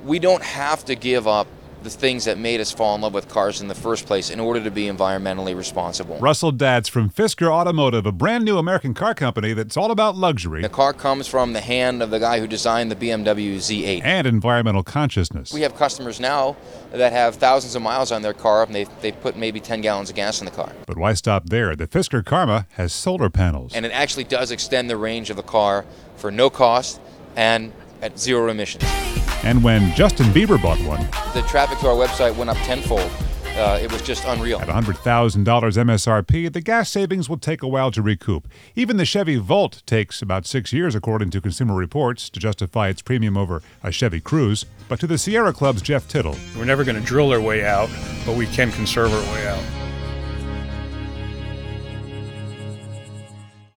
we don't have to give up the things that made us fall in love with cars in the first place in order to be environmentally responsible. Russell Datz from Fisker Automotive, a brand new American car company that's all about luxury. The car comes from the hand of the guy who designed the BMW Z8. And environmental consciousness. We have customers now that have thousands of miles on their car, and they've put maybe 10 gallons of gas in the car. But why stop there? The Fisker Karma has solar panels. And it actually does extend the range of the car for no cost and at zero emissions. And when Justin Bieber bought one, the traffic to our website went up tenfold. It was just unreal. At $100,000 MSRP, the gas savings will take a while to recoup. Even the Chevy Volt takes about 6 years, according to Consumer Reports, to justify its premium over a Chevy Cruze. But to the Sierra Club's Jeff Tittle, we're never going to drill our way out, but we can conserve our way out.